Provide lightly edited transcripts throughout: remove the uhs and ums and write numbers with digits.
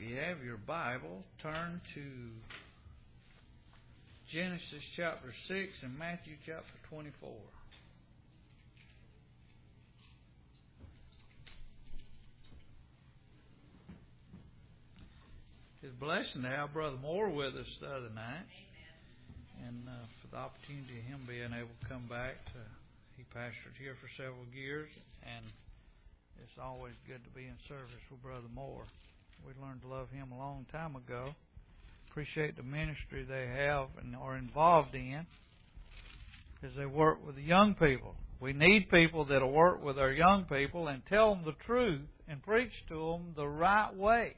If you have your Bible, turn to Genesis chapter 6 and Matthew chapter 24. It's a blessing to have Brother Moore with us the other night. Amen. And for the opportunity of him being able to come back. He pastored here for several years, and it's always good to be in service with Brother Moore. We learned to love him a long time ago. Appreciate the ministry they have and are involved in because they work with the young people. We need people that will work with our young people and tell them the truth and preach to them the right way.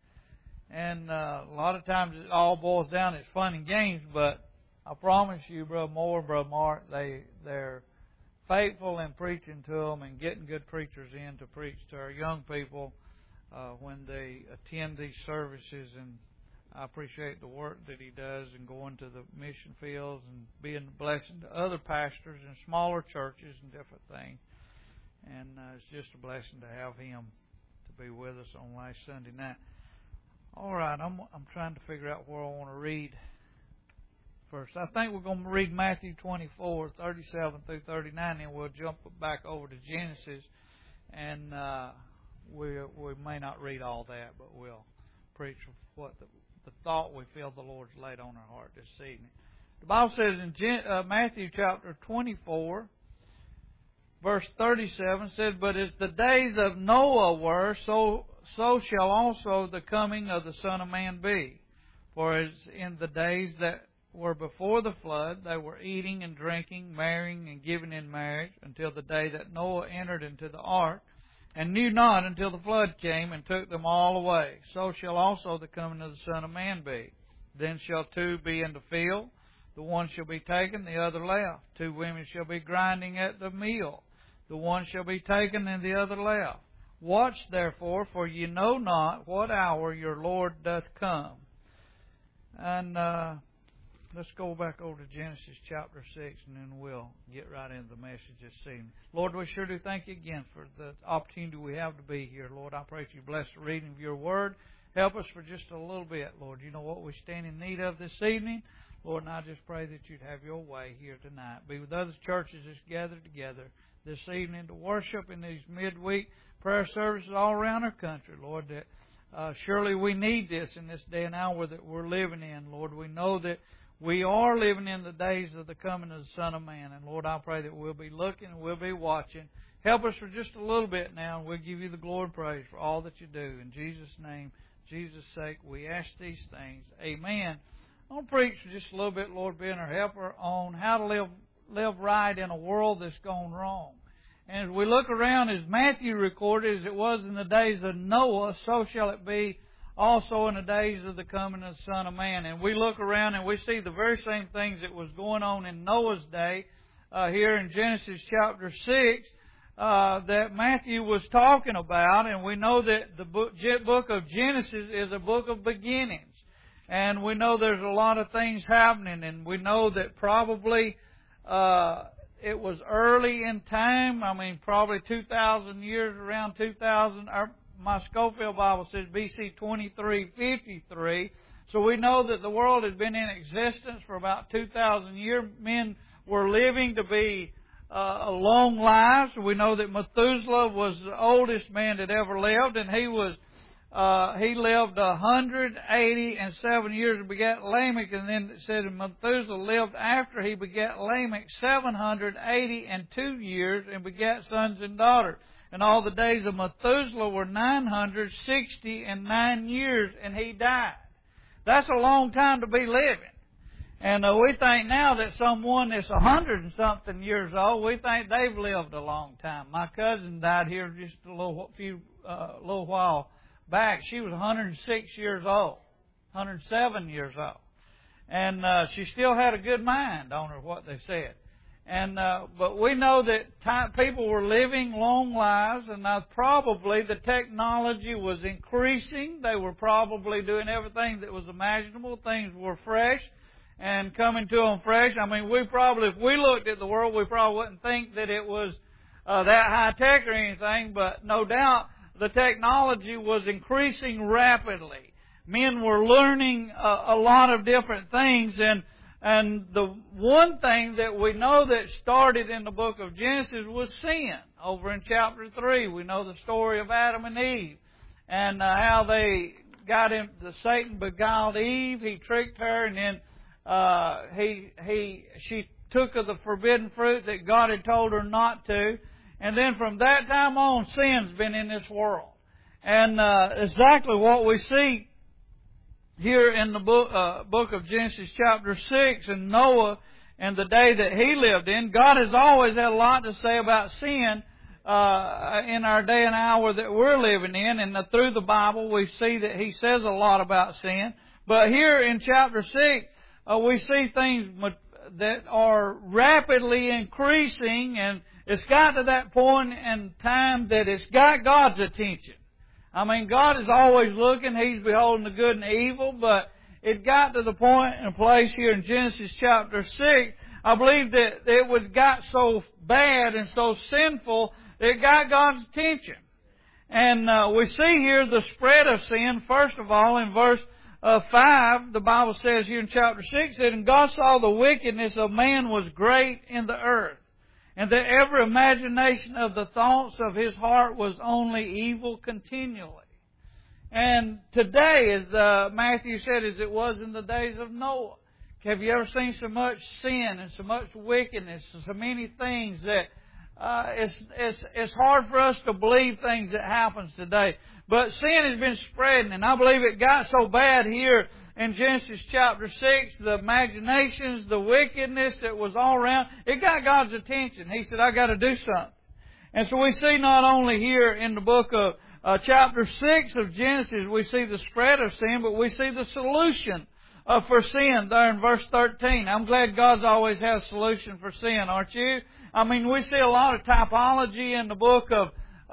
And a lot of times it all boils down, it's fun and games, but I promise you, Brother Moore and Brother Mark, they're faithful in preaching to them and getting good preachers in to preach to our young people when they attend these services. And I appreciate the work that he does and going to the mission fields and being a blessing to other pastors in smaller churches and different things. And it's just a blessing to have him to be with us on last Sunday night. All right, I'm trying to figure out where I want to read first. I think we're going to read Matthew 24, 37 through 39, and we'll jump back over to Genesis. And we may not read all that, but we'll preach what the thought we feel the Lord's laid on our heart this evening. The Bible says in Matthew chapter 24, verse 37, said, "But as the days of Noah were, so shall also the coming of the Son of Man be. For as in the days that were before the flood, they were eating and drinking, marrying and giving in marriage, until the day that Noah entered into the ark, and knew not until the flood came and took them all away. So shall also the coming of the Son of Man be. Then shall two be in the field, the one shall be taken, the other left. Two women shall be grinding at the mill, the one shall be taken and the other left. Watch therefore, for ye know not what hour your Lord doth come." And let's go back over to Genesis chapter 6, and then we'll get right into the message this evening. Lord, we sure do thank you again for the opportunity we have to be here. Lord, I pray that you bless the reading of your word. Help us for just a little bit, Lord. You know what we stand in need of this evening. Lord, and I just pray that you'd have your way here tonight. Be with other churches that's gathered together this evening to worship in these midweek prayer services all around our country, Lord, that surely we need this in this day and hour that we're living in. Lord, we know that we are living in the days of the coming of the Son of Man. And Lord, I pray that we'll be looking and we'll be watching. Help us for just a little bit now, and we'll give you the glory and praise for all that you do. In Jesus' name, Jesus' sake, we ask these things. Amen. I'm going to preach for just a little bit, Lord, being our helper, on how to live right in a world that's gone wrong. And as we look around, as Matthew recorded, as it was in the days of Noah, so shall it be also in the days of the coming of the Son of Man. And we look around and we see the very same things that was going on in Noah's day here in Genesis chapter 6 that Matthew was talking about. And we know that the book of Genesis is a book of beginnings. And we know there's a lot of things happening. And we know that probably it was early in time. I mean, probably 2,000 years, around 2,000. My Scofield Bible says BC 2353. So we know that the world has been in existence for about 2,000 years. Men were living to be long lives. We know that Methuselah was the oldest man that ever lived, and he lived 187 years and begat Lamech. And then it said Methuselah lived after he begat Lamech 782 years and begat sons and daughters. And all the days of Methuselah were 969 years, and he died. That's a long time to be living. And we think now that someone that's 100 and something years old, we think they've lived a long time. My cousin died here just a little while back. She was 106 years old, 107 years old. And she still had a good mind on her, what they said. And but we know that people were living long lives, and probably the technology was increasing. They were probably doing everything that was imaginable. Things were fresh and coming to them fresh. I mean, if we looked at the world, we probably wouldn't think that it was that high tech or anything, but no doubt the technology was increasing rapidly. men were learning a lot of different things. And the one thing that we know that started in the book of Genesis was sin. Over in chapter 3, we know the story of Adam and Eve and how they got him. Satan beguiled Eve. He tricked her, and then she took of the forbidden fruit that God had told her not to. And then from that time on, sin's been in this world. And exactly what we see here in the book of Genesis chapter 6, and Noah and the day that he lived in, God has always had a lot to say about sin in our day and hour that we're living in. And through the Bible we see that He says a lot about sin. But here in chapter 6, we see things that are rapidly increasing, and it's got to that point in time that it's got God's attention. I mean, God is always looking. He's beholding the good and the evil, but it got to the point and place here in Genesis chapter 6, I believe that it got so bad and so sinful that it got God's attention. And we see here the spread of sin. First of all, in verse 5, the Bible says here in chapter 6 that, "And God saw the wickedness of man was great in the earth, and that every imagination of the thoughts of his heart was only evil continually." And today, as Matthew said, as it was in the days of Noah. Have you ever seen so much sin and so much wickedness and so many things that it's hard for us to believe things that happens today. But sin has been spreading, and I believe it got so bad here in Genesis chapter 6, the imaginations, the wickedness that was all around, it got God's attention. He said, "I got to do something." And so we see not only here in the book of chapter 6 of Genesis, we see the spread of sin, but we see the solution for sin there in verse 13. I'm glad God's always has a solution for sin, aren't you? I mean, we see a lot of typology in the book of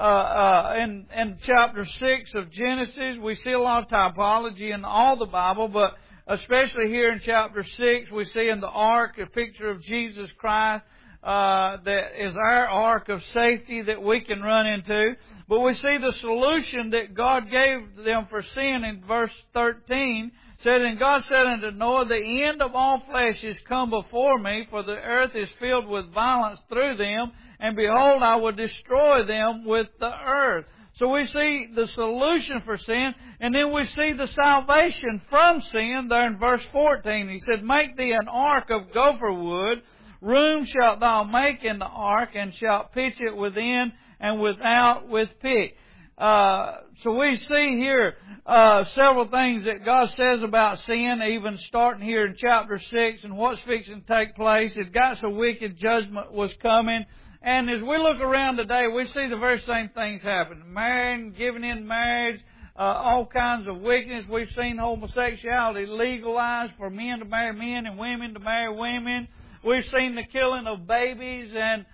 in chapter 6 of Genesis. We see a lot of typology in all the Bible, but especially here in chapter 6, we see in the ark a picture of Jesus Christ that is our ark of safety that we can run into. But we see the solution that God gave them for sin in verse 13. Said, "And God said unto Noah, The end of all flesh is come before me, for the earth is filled with violence through them, and behold, I will destroy them with the earth." So we see the solution for sin, and then we see the salvation from sin there in verse 14. He said, "Make thee an ark of gopher wood. Room shalt thou make in the ark, and shalt pitch it within and without with pitch." So we see here several things that God says about sin, even starting here in chapter 6 and what's fixing to take place. It got so wicked judgment was coming. And as we look around today, we see the very same things happen. Marrying, giving in marriage, all kinds of wickedness. We've seen homosexuality legalized for men to marry men and women to marry women. We've seen the killing of babies, and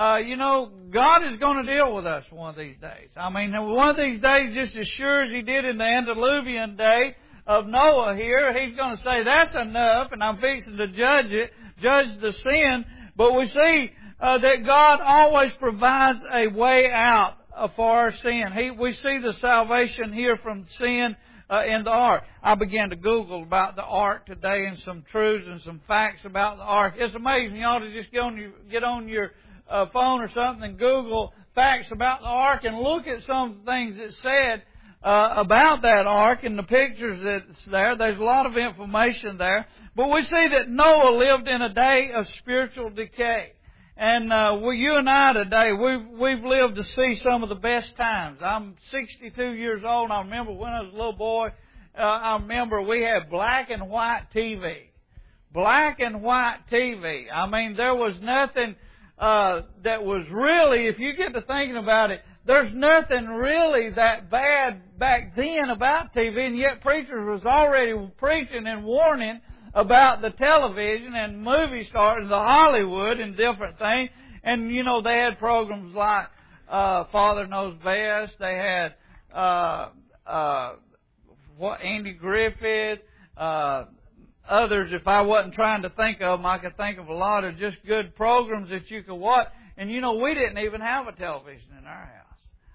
God is going to deal with us one of these days. I mean, one of these days, just as sure as He did in the antediluvian day of Noah here, He's going to say, "That's enough, and I'm fixing to judge the sin." But we see that God always provides a way out for our sin. We see the salvation here from sin in the ark. I began to Google about the ark today and some truths and some facts about the ark. It's amazing. You ought to just get on your phone or something and Google facts about the ark and look at some of the things that said about that ark and the pictures that's there. There's a lot of information there. But we see that Noah lived in a day of spiritual decay. And you and I today, we've lived to see some of the best times. I'm 62 years old, and I remember when I was a little boy, I remember we had black and white TV. Black and white TV. I mean, there was nothing that was really, if you get to thinking about it, there's nothing really that bad back then about TV, and yet preachers was already preaching and warning about the television and movie stars, the Hollywood and different things. And, they had programs like Father Knows Best. They had Andy Griffith, others. If I wasn't trying to think of them, I could think of a lot of just good programs that you could watch. And, we didn't even have a television in our house.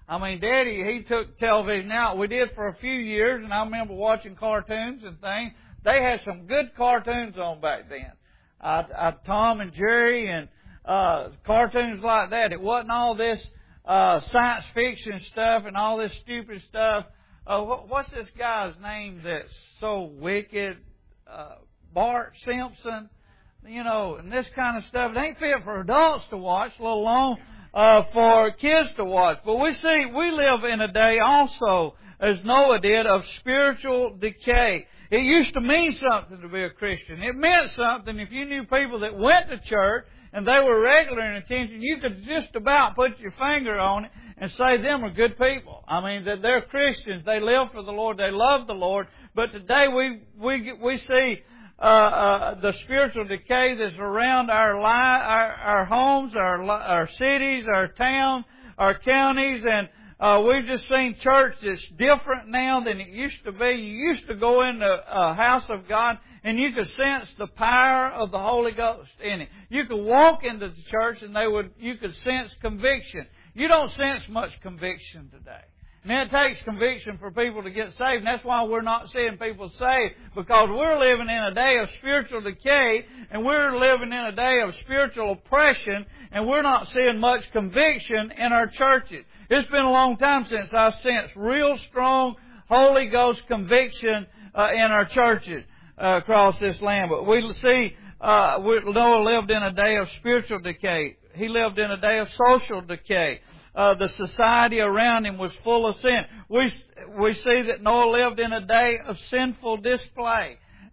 I mean, Daddy, he took television out. We did for a few years, and I remember watching cartoons and things. They had some good cartoons on back then. Tom and Jerry and cartoons like that. It wasn't all this science fiction stuff and all this stupid stuff. What's this guy's name that's so wicked? Bart Simpson, and this kind of stuff. It ain't fit for adults to watch, let alone for kids to watch. But we live in a day also, as Noah did, of spiritual decay. It used to mean something to be a Christian. It meant something if you knew people that went to church and they were regular in attention. You could just about put your finger on it and say them are good people. I mean, that they're Christians. They live for the Lord. They love the Lord. But today we see the spiritual decay that's around our homes, our cities, our towns, our counties, and we've just seen church that's different now than it used to be. You used to go into a house of God and you could sense the power of the Holy Ghost in it. You could walk into the church and you could sense conviction. You don't sense much conviction today. And it takes conviction for people to get saved. And that's why we're not seeing people saved. Because we're living in a day of spiritual decay. And we're living in a day of spiritual oppression. And we're not seeing much conviction in our churches. It's been a long time since I've sensed real strong Holy Ghost conviction in our churches across this land. But we see Noah lived in a day of spiritual decay. He lived in a day of social decay. The society around him was full of sin. We see that Noah lived in a day of sinful display.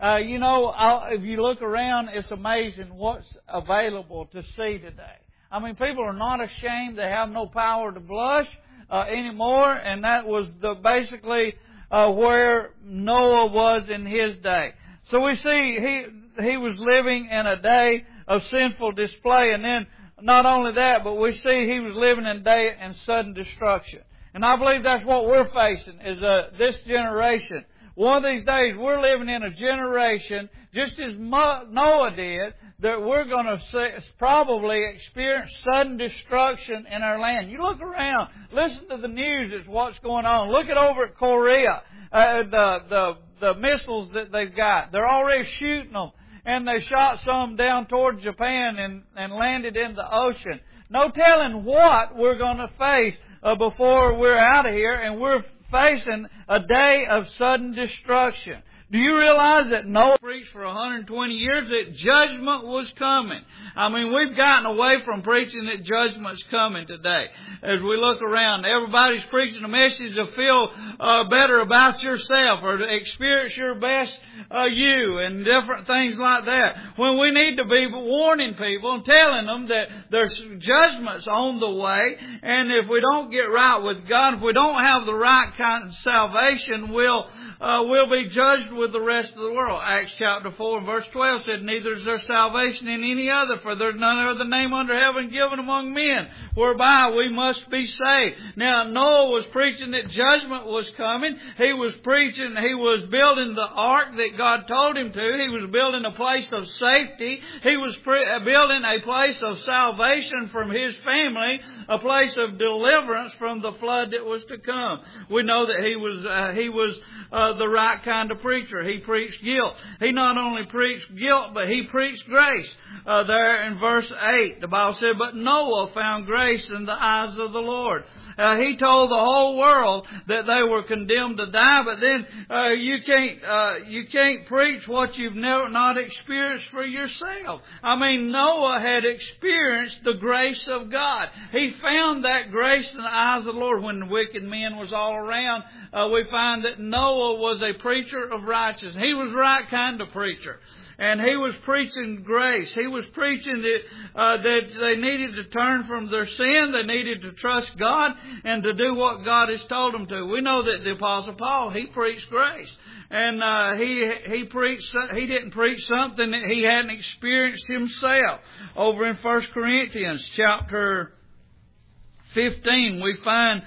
If you look around, it's amazing what's available to see today. I mean, people are not ashamed. They have no power to blush anymore, and that was basically where Noah was in his day. So we see he was living in a day of sinful display, and then not only that, but we see he was living in a day in sudden destruction. And I believe that's what we're facing, is this generation. One of these days, we're living in a generation, just as Noah did, that we're going to probably experience sudden destruction in our land. You look around, listen to the news, it's what's going on. Look over at Korea, the missiles that they've got. They're already shooting them. And they shot some down toward Japan and landed in the ocean. No telling what we're going to face before we're out of here, and we're facing a day of sudden destruction. Do you realize that Noah preached for 120 years that judgment was coming? I mean, we've gotten away from preaching that judgment's coming today. As we look around, everybody's preaching a message to feel better about yourself or to experience your best you and different things like that. When we need to be warning people and telling them that there's judgment's on the way, and if we don't get right with God, if we don't have the right kind of salvation, we'll be judged with the rest of the world. Acts chapter 4 and verse 12 said, "Neither is there salvation in any other, for there's none other name under heaven given among men, whereby we must be saved." Now, Noah was preaching that judgment was coming. He was building the ark that God told him to. He was building a place of safety. He was building a place of salvation from his family, a place of deliverance from the flood that was to come. We know that he was the right kind of preacher. He preached guilt. He not only preached guilt, but he preached grace. There in verse 8, the Bible said, "But Noah found grace in the eyes of the Lord." He told the whole world that they were condemned to die, but then you can't preach what you've not experienced for yourself. I mean, Noah had experienced the grace of God. He found that grace in the eyes of the Lord when the wicked men was all around. We find that Noah was a preacher of righteousness. He was the right kind of preacher. And he was preaching grace. He was preaching that they needed to turn from their sin. They needed to trust God and to do what God has told them to. We know that the Apostle Paul, he preached grace. And he didn't preach something that he hadn't experienced himself. Over in 1 Corinthians chapter 15, we find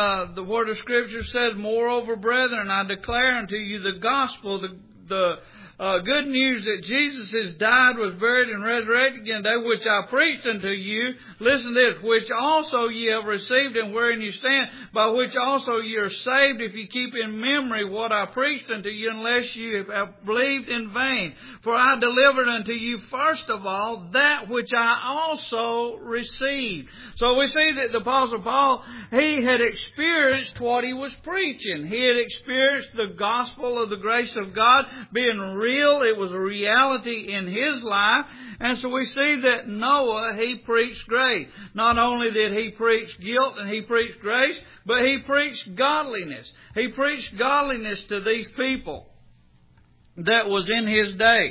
where the Scripture says, "Moreover, brethren, I declare unto you the gospel, good news that Jesus has died, was buried, and resurrected again today, which I preached unto you. Listen to this, which also ye have received, and wherein you stand, by which also ye are saved, if you keep in memory what I preached unto you, unless you have believed in vain. For I delivered unto you first of all that which I also received. So we see that the Apostle Paul, he had experienced what he was preaching. He had experienced the gospel of the grace of God being real. It was a reality in his life. And so we see that Noah, he preached grace. Not only did he preach guilt and he preached grace, but he preached godliness. He preached godliness to these people that was in his day.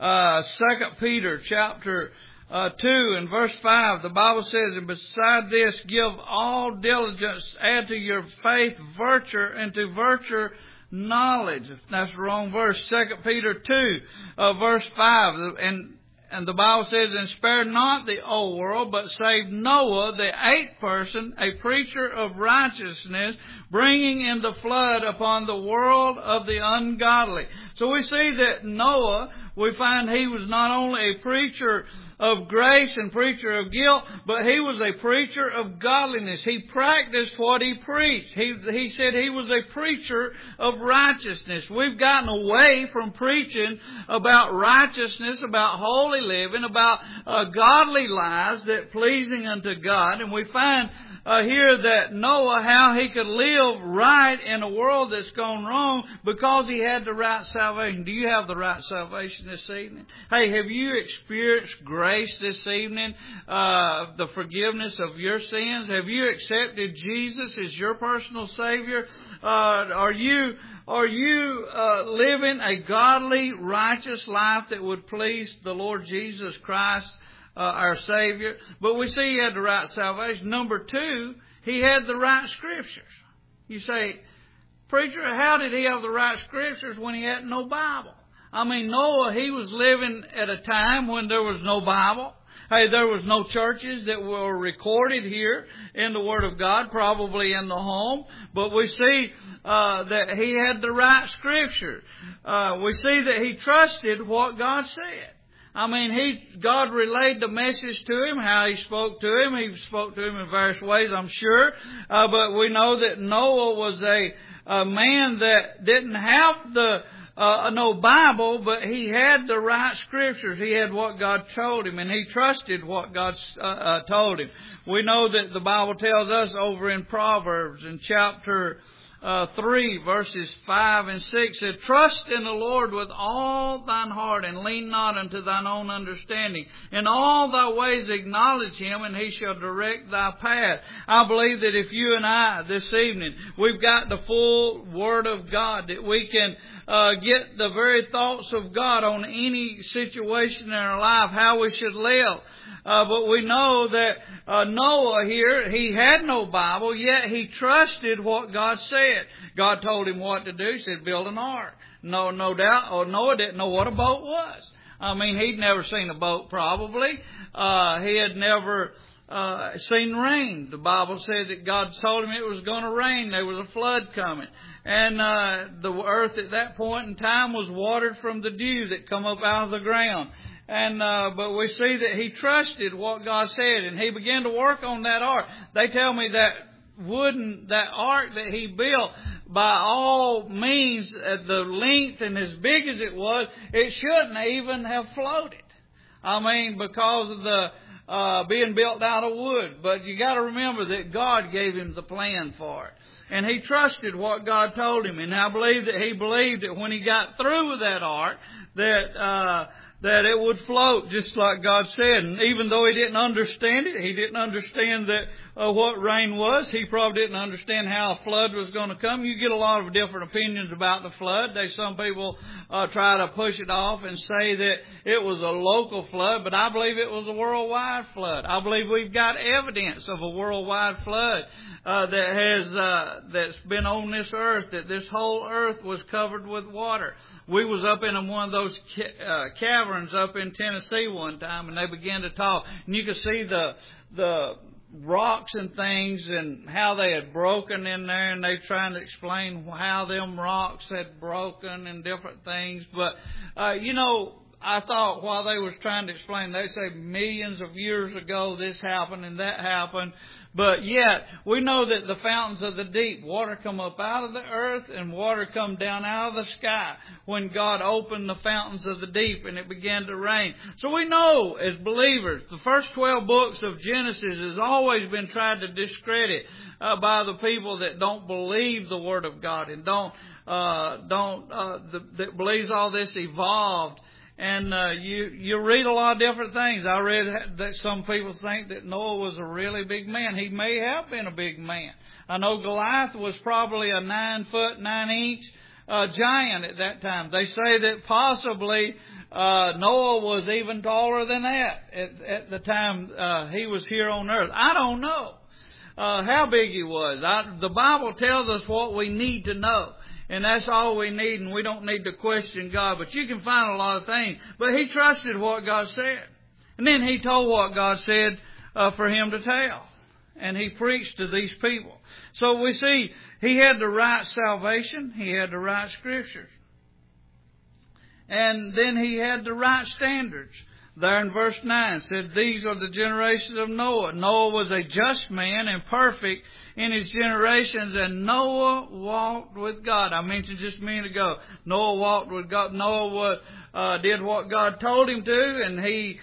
2 Peter chapter 2 and verse 5, the Bible says, and beside this, give all diligence, add to your faith virtue, and to virtue knowledge. That's the wrong verse. 2 Peter 2, verse 5. And the Bible says, and spare not the old world, but saved Noah, the eighth person, a preacher of righteousness, bringing in the flood upon the world of the ungodly. So we see that Noah, we find he was not only a preacher of grace and preacher of guilt, but he was a preacher of godliness. He practiced what he preached. He said he was a preacher of righteousness. We've gotten away from preaching about righteousness, about holy living, about godly lives that pleasing unto God. And we find here that Noah, how he could live right in a world that's gone wrong because he had the right salvation. Do you have the right salvation this evening? Hey, have you experienced grace this evening? The forgiveness of your sins? Have you accepted Jesus as your personal Savior? Are you living a godly, righteous life that would please the Lord Jesus Christ, our Savior? But we see he had the right salvation. Number two, he had the right Scriptures. You say, preacher, how did he have the right Scriptures when he had no Bible? I mean, Noah, he was living at a time when there was no Bible. Hey, there was no churches that were recorded here in the Word of God, probably in the home. But we see that he had the right Scripture. We see that he trusted what God said. I mean, God relayed the message to him, how he spoke to him. He spoke to him in various ways, I'm sure. But we know that Noah was a man that didn't have no Bible, but he had the right Scriptures. He had what God told him, and he trusted what God told him. We know that the Bible tells us over in Proverbs in chapter 3 verses 5 and 6 said, trust in the Lord with all thine heart, and lean not unto thine own understanding. In all thy ways acknowledge him, and he shall direct thy path. I believe that if you and I this evening, we've got the full Word of God, that we can get the very thoughts of God on any situation in our life, how we should live. But we know that Noah here, he had no Bible, yet he trusted what God said. God told him what to do. He said, build an ark. No doubt, Noah didn't know what a boat was. I mean, he'd never seen a boat probably. He had never seen rain. The Bible said that God told him it was going to rain. There was a flood coming. And the earth at that point in time was watered from the dew that come up out of the ground. And but we see that he trusted what God said, and he began to work on that ark. They tell me that that ark that he built, by all means, at the length and as big as it was, it shouldn't even have floated. I mean, because of the being built out of wood. But you got to remember that God gave him the plan for it. And he trusted what God told him. And I believe that he believed that when he got through with that ark, that it would float just like God said. And even though he didn't understand it, he didn't understand that what rain was. He probably didn't understand how a flood was going to come. You get a lot of different opinions about the flood. Some people try to push it off and say that it was a local flood, but I believe it was a worldwide flood. I believe we've got evidence of a worldwide flood that's been on this earth, that this whole earth was covered with water. We was up in one of those caverns up in Tennessee one time, and they began to talk, and you could see the rocks and things and how they had broken in there, and they trying to explain how them rocks had broken and different things. But, I thought while they was trying to explain, they say millions of years ago this happened and that happened. But yet, we know that the fountains of the deep, water come up out of the earth and water come down out of the sky when God opened the fountains of the deep and it began to rain. So we know as believers, the first 12 books of Genesis has always been tried to discredit by the people that don't believe the Word of God and that believes all this evolved. And you read a lot of different things. I read that some people think that Noah was a really big man. He may have been a big man. I know Goliath was probably a 9 foot 9 inch giant at that time. They say that possibly Noah was even taller than that at the time he was here on earth. I don't know how big he was. The Bible tells us what we need to know. And that's all we need, and we don't need to question God. But you can find a lot of things. But he trusted what God said. And then he told what God said for him to tell. And he preached to these people. So we see he had the right salvation. He had the right scriptures. And then he had the right standards. There in verse 9 said, these are the generations of Noah. Noah was a just man and perfect in his generations, and Noah walked with God. I mentioned just a minute ago, Noah walked with God. Noah did what God told him to, and he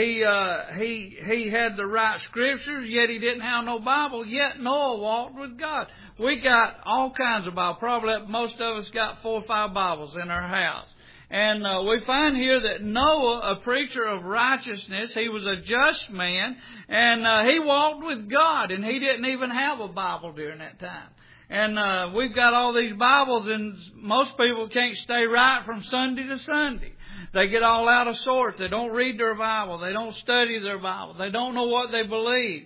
had the right scriptures, yet he didn't have no Bible, yet Noah walked with God. We got all kinds of Bibles. Probably most of us got 4 or 5 Bibles in our house. And we find here that Noah, a preacher of righteousness, he was a just man, and he walked with God, and he didn't even have a Bible during that time. And we've got all these Bibles, and most people can't stay right from Sunday to Sunday. They get all out of sorts. They don't read their Bible. They don't study their Bible. They don't know what they believe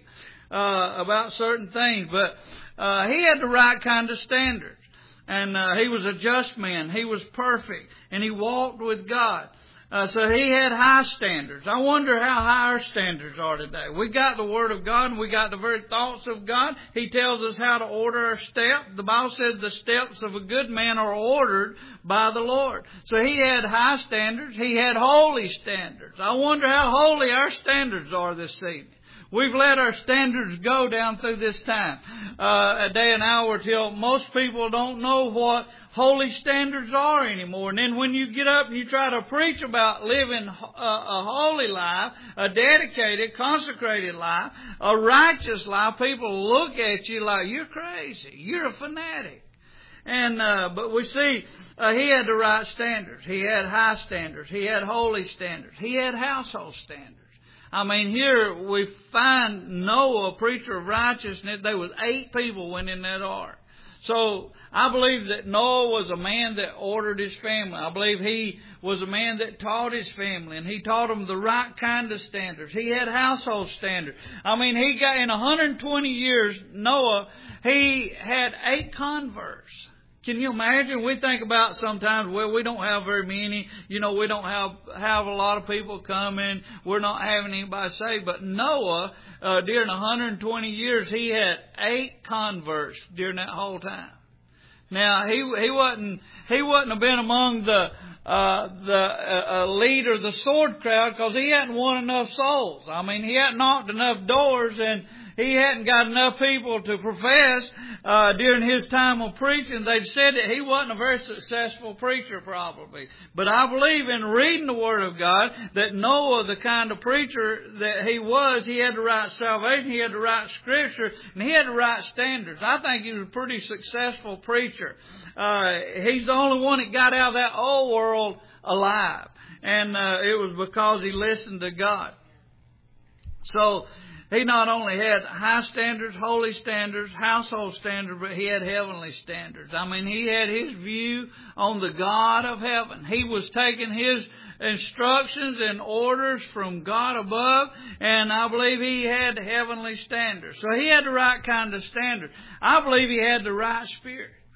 about certain things. But he had the right kind of standards. And he was a just man. He was perfect. And he walked with God. So he had high standards. I wonder how high our standards are today. We got the Word of God and we got the very thoughts of God. He tells us how to order our steps. The Bible says the steps of a good man are ordered by the Lord. So he had high standards. He had holy standards. I wonder how holy our standards are this evening. We've let our standards go down through this time, a day and hour, till most people don't know what holy standards are anymore. And then when you get up and you try to preach about living a holy life, a dedicated, consecrated life, a righteous life, people look at you like you're crazy. You're a fanatic. And but we see he had the right standards. He had high standards. He had holy standards. He had household standards. I mean, here we find Noah, a preacher of righteousness. There was 8 people went in that ark. So I believe that Noah was a man that ordered his family. I believe he was a man that taught his family, and he taught them the right kind of standards. He had household standards. I mean, he got in 120 years, Noah, he had 8 converts. Can you imagine? We think about sometimes, well, we don't have very many. You know, we don't have a lot of people coming. We're not having anybody saved. But Noah, during 120 years, he had 8 converts during that whole time. Now, he wouldn't have been among the elite or the sword crowd, because he hadn't won enough souls. I mean, he hadn't knocked enough doors, and he hadn't got enough people to profess during his time of preaching. They'd said that he wasn't a very successful preacher, probably. But I believe in reading the Word of God that Noah, the kind of preacher that he was, he had the right salvation, he had the right scripture, and he had the right standards. I think he was a pretty successful preacher. He's the only one that got out of that old world alive. And it was because he listened to God. So he not only had high standards, holy standards, household standards, but he had heavenly standards. I mean, he had his view on the God of heaven. He was taking his instructions and orders from God above, and I believe he had heavenly standards. So he had the right kind of standard. I believe he had the right spirit.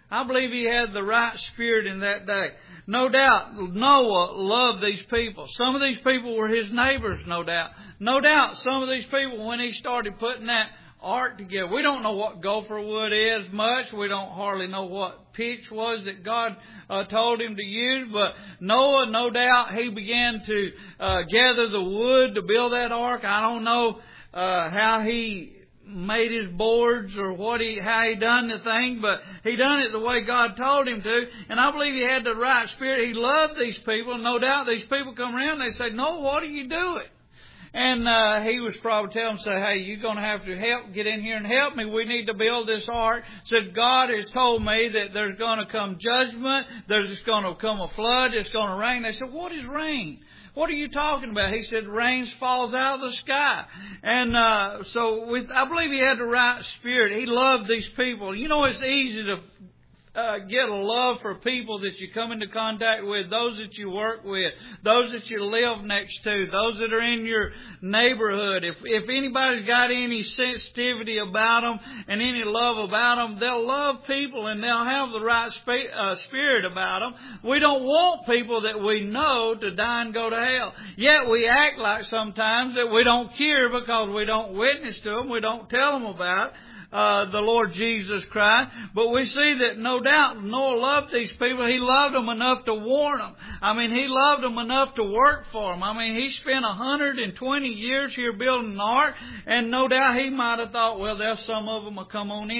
I believe he had the right spirit in that day. No doubt, Noah loved these people. Some of these people were his neighbors, no doubt. No doubt, some of these people, when he started putting that ark together, we don't know what gopher wood is much. We don't hardly know what pitch was that God told him to use. But Noah, no doubt, he began to gather the wood to build that ark. I don't know how he made his boards or how he done the thing, but he done it the way God told him to. And I believe he had the right spirit. He loved these people. No doubt these people come around and they say, "No, what are you doing?" And he was probably telling them, say, "Hey, you're going to have to get in here and help me. We need to build this ark." Said, "God has told me that there's going to come judgment. There's going to come a flood. It's going to rain." They said, "What is rain? What are you talking about?" He said, "Rain falls out of the sky." And I believe he had the right spirit. He loved these people. You know, it's easy to get a love for people that you come into contact with, those that you work with, those that you live next to, those that are in your neighborhood. If anybody's got any sensitivity about them and any love about them, they'll love people and they'll have the right spirit about them. We don't want people that we know to die and go to hell. Yet we act like sometimes that we don't care because we don't witness to them, we don't tell them about the Lord Jesus Christ. But we see that no doubt Noah loved these people. He loved them enough to warn them. I mean, he loved them enough to work for them. I mean, he spent 120 years here building an ark, and no doubt he might have thought, well, there's some of them will come on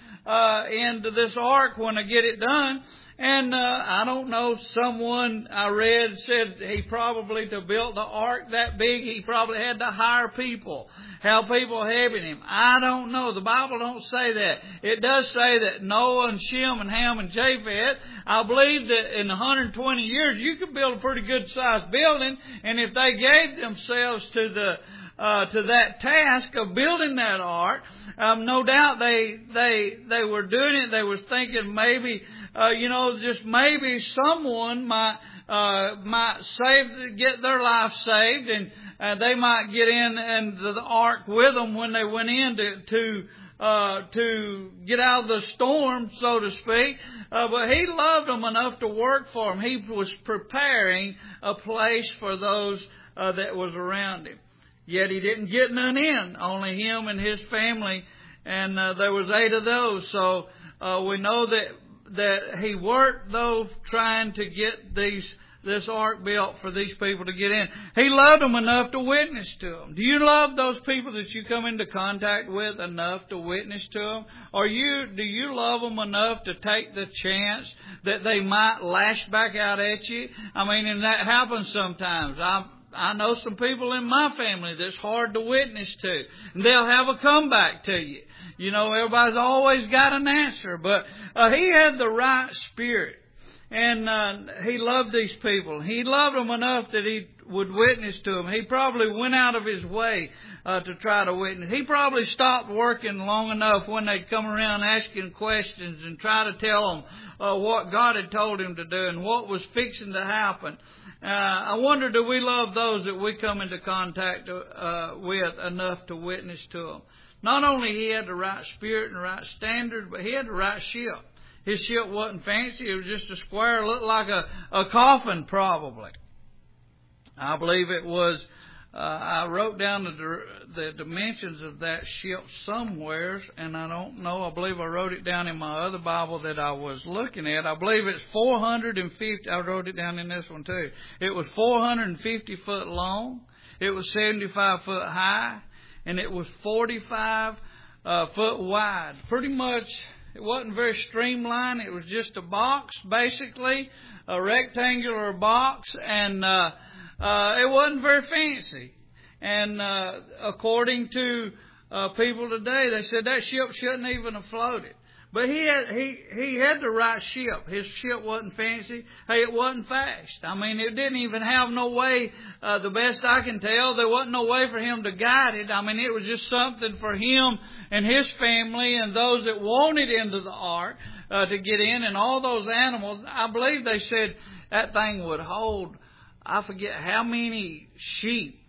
into this ark when I get it done. And I don't know, someone I read said he probably, to build the ark that big, he probably had to hire people, have people helping him. I don't know. The Bible don't say that. It does say that Noah and Shem and Ham and Japheth, I believe that in 120 years you could build a pretty good sized building, and if they gave themselves to that task of building that ark, no doubt they were doing it. They was thinking maybe, just maybe someone might get their life saved, and they might get into the ark with them when they went in to get out of the storm, so to speak. But he loved them enough to work for them. He was preparing a place for those that was around him. Yet he didn't get none in, only him and his family, and there was 8 of those. So we know that he worked, though, trying to get this ark built for these people to get in. He loved them enough to witness to them. Do you love those people that you come into contact with enough to witness to them? Or do you love them enough to take the chance that they might lash back out at you? I mean, and that happens sometimes. I know some people in my family that's hard to witness to. And they'll have a comeback to you. You know, everybody's always got an answer. But he had the right spirit. And he loved these people. He loved them enough that he would witness to them. He probably went out of his way to try to witness. He probably stopped working long enough when they'd come around asking questions and try to tell them what God had told him to do and what was fixing to happen. I wonder, do we love those that we come into contact with enough to witness to them? Not only he had the right spirit and the right standard, but he had the right ship. His ship wasn't fancy. It was just a square, looked like a coffin probably. I believe it was, I wrote down the dimensions of that ship somewhere, and I don't know. I believe I wrote it down in my other Bible that I was looking at. I believe it's 450. I wrote it down in this one too. It was 450 foot long. It was 75 foot high, and it was 45 foot wide. Pretty much, it wasn't very streamlined. It was just a box, basically, a rectangular box, and it wasn't very fancy. And according to people today, they said that ship shouldn't even have floated. But he had the right ship. His ship wasn't fancy. Hey, it wasn't fast. I mean, it didn't even have no way, the best I can tell, there wasn't no way for him to guide it. I mean, it was just something for him and his family and those that wanted into the ark to get in, and all those animals. I believe they said that thing would hold, I forget how many sheep,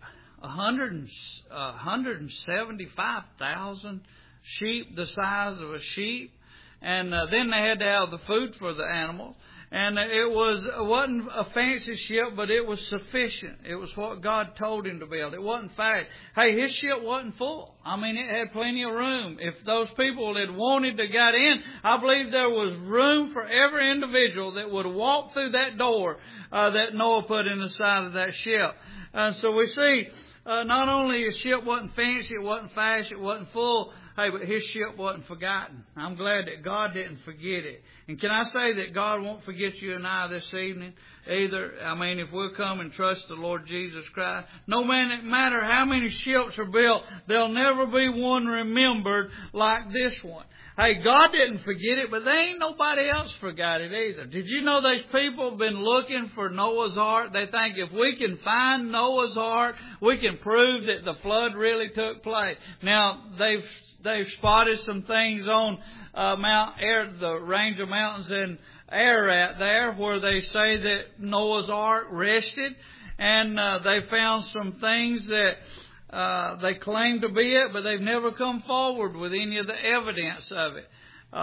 175,000 sheep, the size of a sheep. And then they had to have the food for the animals. And it wasn't a fancy ship, but it was sufficient. It was what God told him to build. It wasn't fast. Hey, his ship wasn't full. I mean, it had plenty of room. If those people that wanted to get in, I believe there was room for every individual that would walk through that door that Noah put in the side of that ship. So we see not only his ship wasn't fancy, it wasn't fast, it wasn't full. Hey, but his ship wasn't forgotten. I'm glad that God didn't forget it. And can I say that God won't forget you and I this evening either? I mean, if we'll come and trust the Lord Jesus Christ, no matter how many ships are built, there'll never be one remembered like this one. Hey, God didn't forget it, but there ain't nobody else forgot it either. Did you know these people have been looking for Noah's Ark? They think if we can find Noah's Ark, we can prove that the flood really took place. Now, they've spotted some things on Mount Air, the range of mountains in Ararat there, where they say that Noah's Ark rested, and they found some things that they claim to be it, but they've never come forward with any of the evidence of it.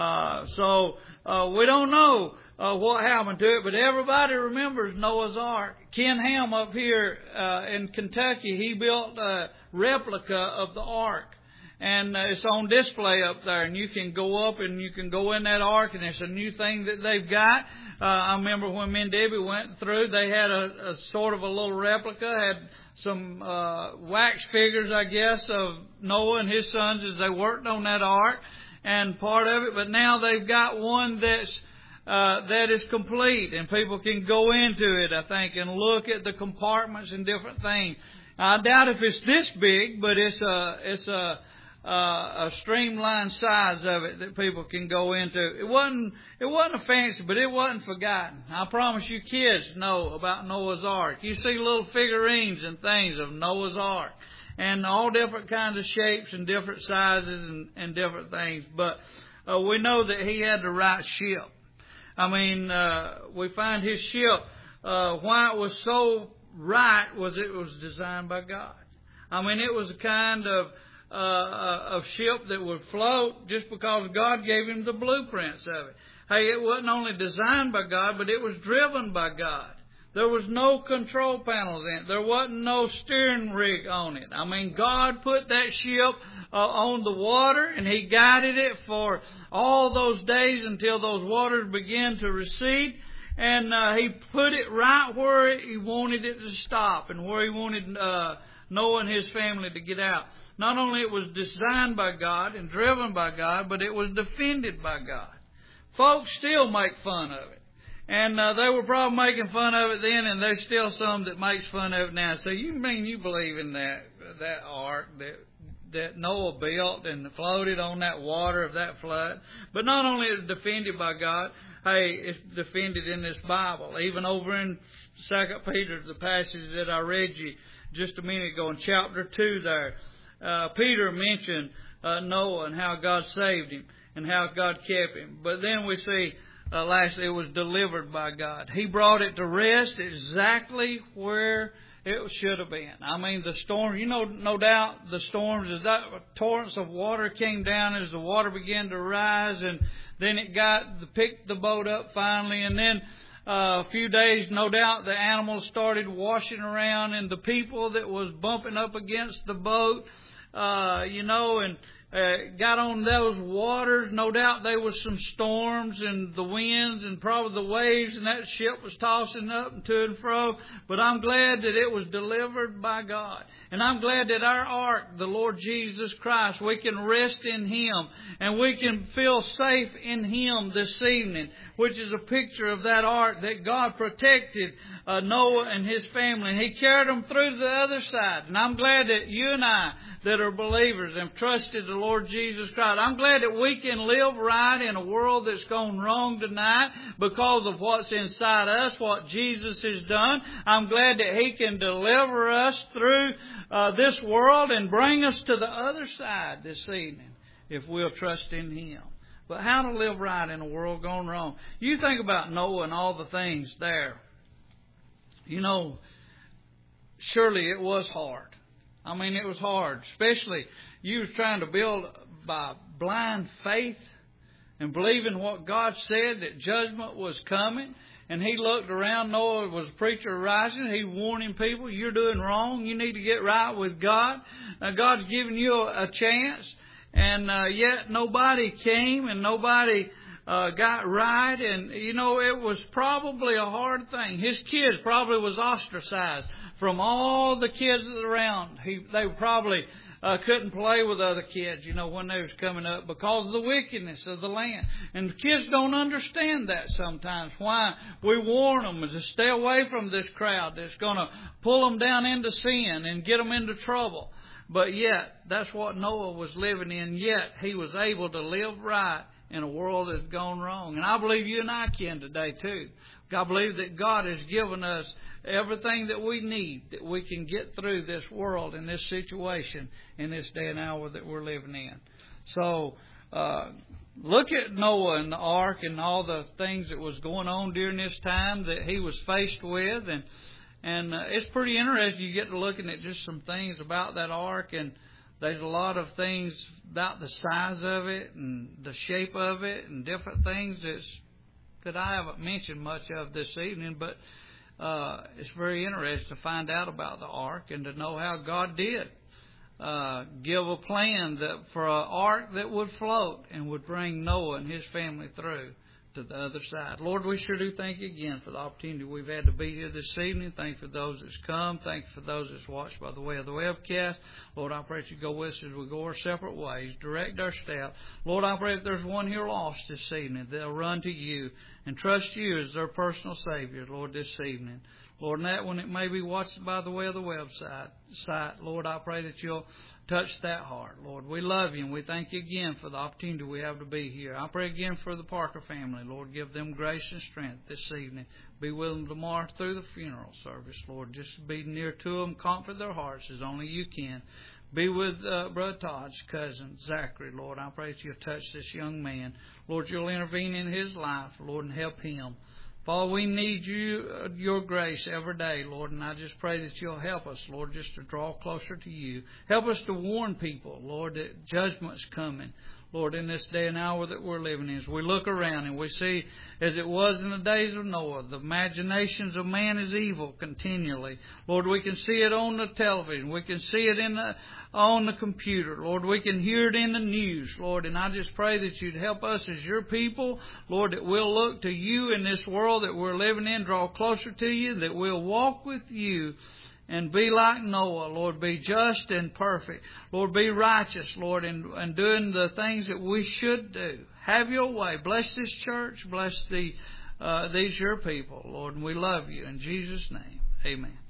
So we don't know what happened to it, but everybody remembers Noah's Ark. Ken Ham up here in Kentucky, he built a replica of the Ark. And it's on display up there, and you can go up and you can go in that ark, and it's a new thing that they've got. I remember when me and Debbie went through, they had a sort of a little replica, had some wax figures, I guess, of Noah and his sons as they worked on that ark, and part of it. But now they've got one that is complete, and people can go into it, I think, and look at the compartments and different things. I doubt if it's this big, but it's a streamlined size of it that people can go into. It wasn't a fancy, but it wasn't forgotten. I promise you kids know about Noah's Ark. You see little figurines and things of Noah's Ark, and all different kinds of shapes and different sizes and different things. But we know that he had the right ship. I mean, we find his ship, why it was so right was it was designed by God. I mean, it was a kind of ship that would float just because God gave him the blueprints of it. Hey, it wasn't only designed by God, but it was driven by God. There was no control panels in it. There wasn't no steering rig on it. I mean, God put that ship on the water, and he guided it for all those days until those waters began to recede. And he put it right where he wanted it to stop and where he wanted Noah and his family to get out. Not only it was designed by God and driven by God, but it was defended by God. Folks still make fun of it. And they were probably making fun of it then, and there's still some that makes fun of it now. So you mean you believe in that ark that Noah built and floated on that water of that flood? But not only is it defended by God, hey, it's defended in this Bible. Even over in 2 Peter, the passage that I read you just a minute ago in chapter 2 there, Peter mentioned Noah and how God saved him and how God kept him. But then we see, lastly, it was delivered by God. He brought it to rest exactly where it should have been. I mean, the storm, no doubt the storms, as that torrents of water came down as the water began to rise, and then it picked the boat up finally, and then a few days, no doubt, the animals started washing around, and the people that was bumping up against the boat, and got on those waters. No doubt there was some storms and the winds and probably the waves, and that ship was tossing up and to and fro. But I'm glad that it was delivered by God. And I'm glad that our ark, the Lord Jesus Christ, we can rest in Him and we can feel safe in Him this evening, which is a picture of that ark that God protected Noah and his family. And He carried them through to the other side. And I'm glad that you and I that are believers and trusted the Lord Jesus Christ, I'm glad that we can live right in a world that's gone wrong tonight because of what's inside us, what Jesus has done. I'm glad that He can deliver us through this world and bring us to the other side this evening if we'll trust in Him. But how to live right in a world gone wrong? You think about Noah and all the things there. Surely it was hard. I mean, it was hard. Especially you was trying to build by blind faith and believing what God said, that judgment was coming. And he looked around. Noah was a preacher rising. He warning people, you're doing wrong. You need to get right with God. God's giving you a chance. And yet nobody came and nobody got right. And, you know, it was probably a hard thing. His kids probably was ostracized from all the kids around. They probably couldn't play with other kids, you know, when they was coming up because of the wickedness of the land. And the kids don't understand that sometimes, why we warn them to stay away from this crowd that's going to pull them down into sin and get them into trouble. But yet, that's what Noah was living in, yet he was able to live right in a world that's gone wrong. And I believe you and I can today too. I believe that God has given us everything that we need, that we can get through this world and this situation in this day and hour that we're living in. So, look at Noah and the ark and all the things that was going on during this time that he was faced with. And it's pretty interesting. You get to looking at just some things about that ark, and there's a lot of things about the size of it and the shape of it and different things that I haven't mentioned much of this evening, but it's very interesting to find out about the ark and to know how God did give a plan for an ark that would float and would bring Noah and his family through to the other side. Lord, we sure do thank you again for the opportunity we've had to be here this evening. Thank you for those that's come. Thank you for those that's watched by the way of the webcast. Lord, I pray that you go with us as we go our separate ways. Direct our steps. Lord, I pray if there's one here lost this evening, they'll run to you and trust you as their personal Savior, Lord, this evening. Lord, and that one it may be watched by the way of the website, Lord, I pray that you'll touch that heart. Lord, we love you and we thank you again for the opportunity we have to be here. I pray again for the Parker family. Lord, give them grace and strength this evening. Be with them tomorrow through the funeral service. Lord, just be near to them, comfort their hearts as only you can. Be with Brother Todd's cousin, Zachary. Lord, I pray that you'll touch this young man. Lord, you'll intervene in his life, Lord, and help him. Father, we need your grace every day, Lord, and I just pray that you'll help us, Lord, just to draw closer to you. Help us to warn people, Lord, that judgment's coming, Lord, in this day and hour that we're living in. As we look around and we see, as it was in the days of Noah, the imaginations of man is evil continually. Lord, we can see it on the television. We can see it on the computer. Lord, we can hear it in the news, Lord, and I just pray that you'd help us as your people, Lord, that we'll look to you in this world that we're living in, draw closer to you, that we'll walk with you and be like Noah, Lord, be just and perfect. Lord, be righteous, Lord, and doing the things that we should do. Have your way. Bless this church. Bless these your people, Lord, and we love you. In Jesus' name, amen.